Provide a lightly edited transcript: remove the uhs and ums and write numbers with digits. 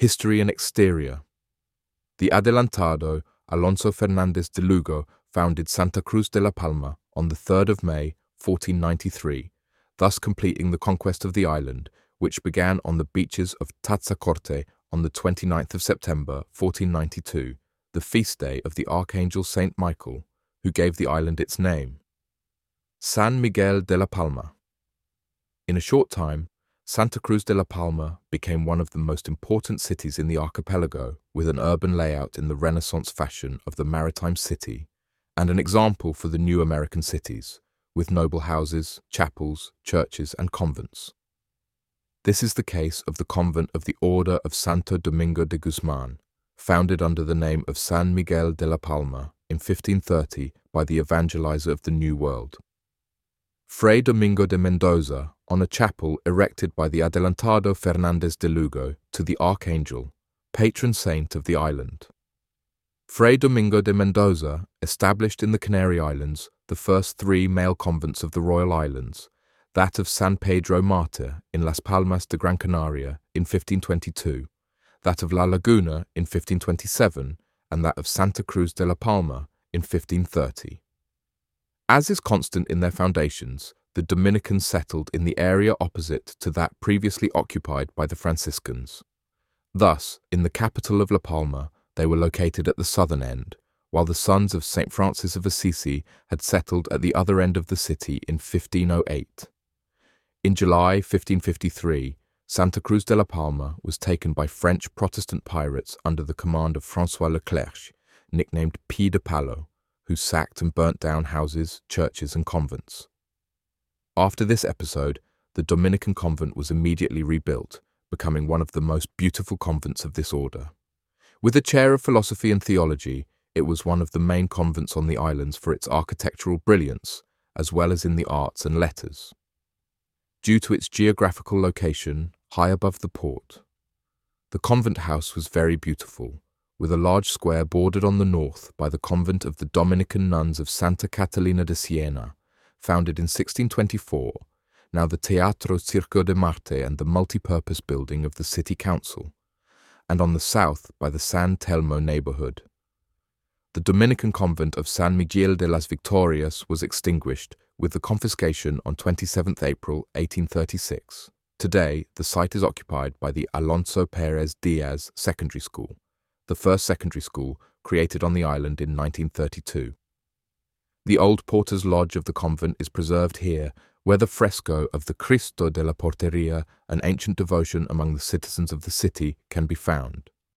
History and exterior. The adelantado Alonso Fernández de Lugo founded Santa Cruz de la Palma on the 3rd of May, 1493, thus completing the conquest of the island, which began on the beaches of Tazacorte on the 29th of September, 1492, the feast day of the Archangel Saint Michael, who gave the island its name. San Miguel de la Palma. In a short time, Santa Cruz de la Palma became one of the most important cities in the archipelago, with an urban layout in the Renaissance fashion of the maritime city, and an example for the new American cities, with noble houses, chapels, churches, and convents. This is the case of the convent of the Order of Santo Domingo de Guzman, founded under the name of San Miguel de la Palma in 1530 by the evangelizer of the New World. Fray Domingo de Mendoza, on a chapel erected by the adelantado Fernández de Lugo to the Archangel, patron saint of the island. Fray Domingo de Mendoza established in the Canary Islands the first 3 male convents of the Royal Islands, that of San Pedro Martir in Las Palmas de Gran Canaria in 1522, that of La Laguna in 1527, and that of Santa Cruz de la Palma in 1530. As is constant in their foundations, the Dominicans settled in the area opposite to that previously occupied by the Franciscans. Thus, in the capital of La Palma, they were located at the southern end, while the sons of St. Francis of Assisi had settled at the other end of the city in 1508. In July 1553, Santa Cruz de la Palma was taken by French Protestant pirates under the command of François Leclerc, nicknamed Pi de Palo, who sacked and burnt down houses, churches, and convents. After this episode, the Dominican convent was immediately rebuilt, becoming one of the most beautiful convents of this order. With a chair of philosophy and theology, it was one of the main convents on the islands for its architectural brilliance, as well as in the arts and letters. Due to its geographical location, high above the port, the convent house was very beautiful, with a large square bordered on the north by the convent of the Dominican nuns of Santa Catalina de Siena, founded in 1624, now the Teatro Circo de Marte and the multi-purpose building of the city council, and on the south by the San Telmo neighborhood. The Dominican convent of San Miguel de las Victorias was extinguished with the confiscation on 27th April 1836. Today, the site is occupied by the Alonso Pérez Diaz Secondary School, the first secondary school created on the island in 1932. The old porter's lodge of the convent is preserved here, where the fresco of the Cristo de la Porteria, an ancient devotion among the citizens of the city, can be found.